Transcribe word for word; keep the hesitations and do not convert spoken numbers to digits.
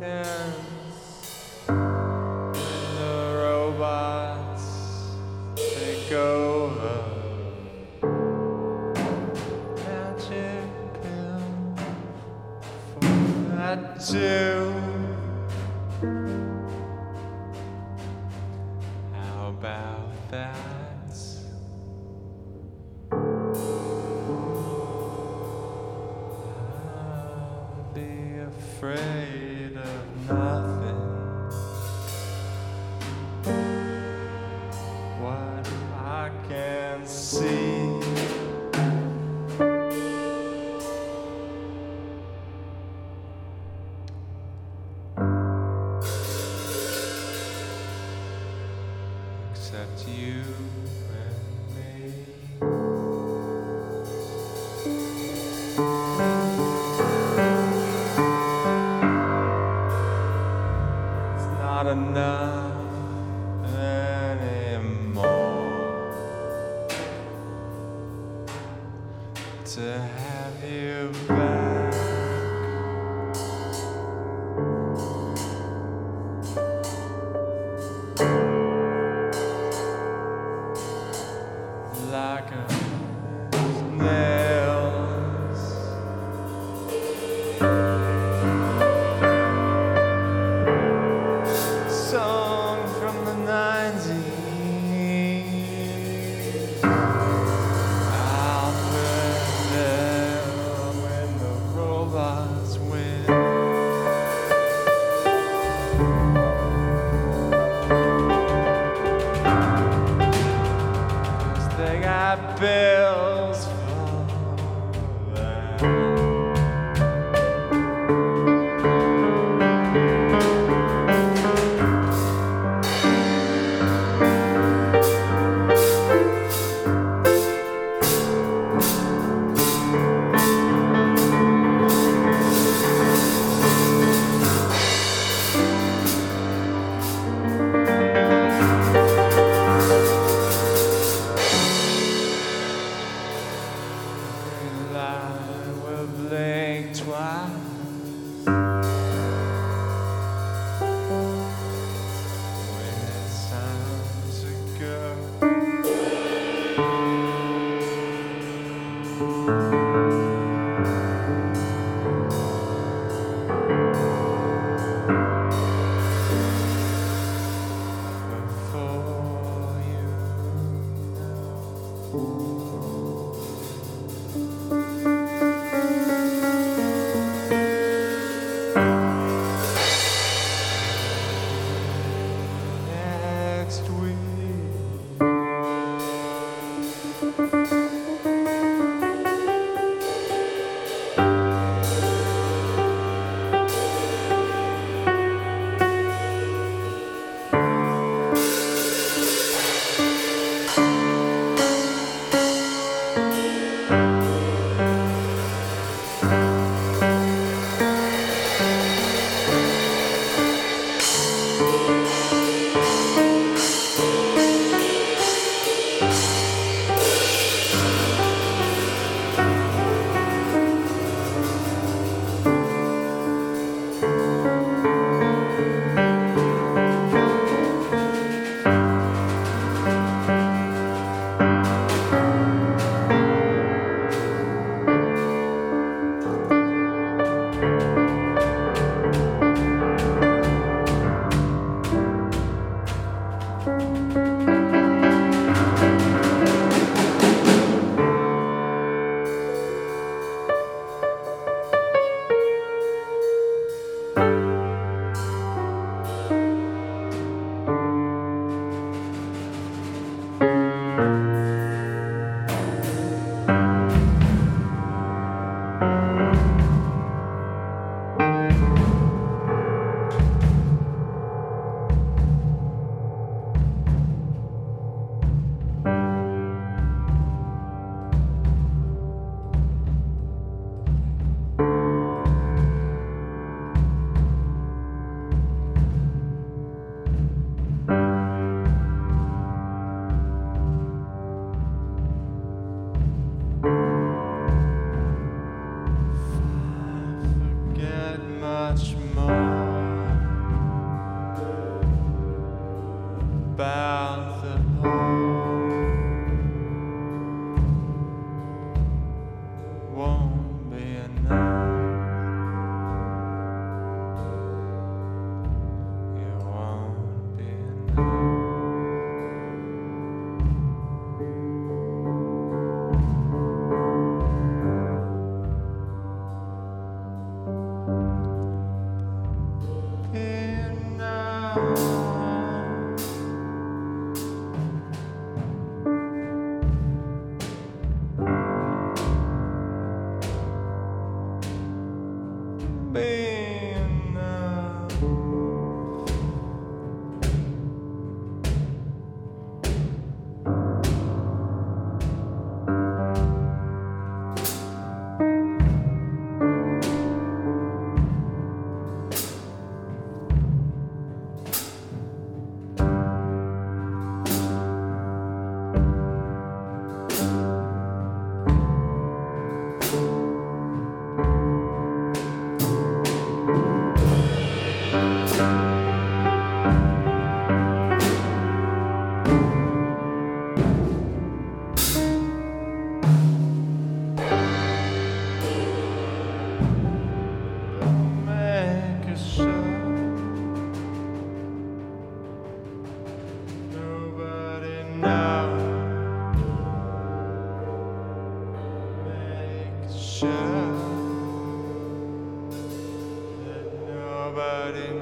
ends when the robots take over. Magic pill for that too. How about that? I'll be afraid of nothing. What I can see. Except you and me. It's not enough anymore to have you back. Like a nails, song from the nineties. I'll prevail when the robots win. They got bills for that. I will blink twice when it's time to go. Before you next week. much more. in now. Being now. Sure that nobody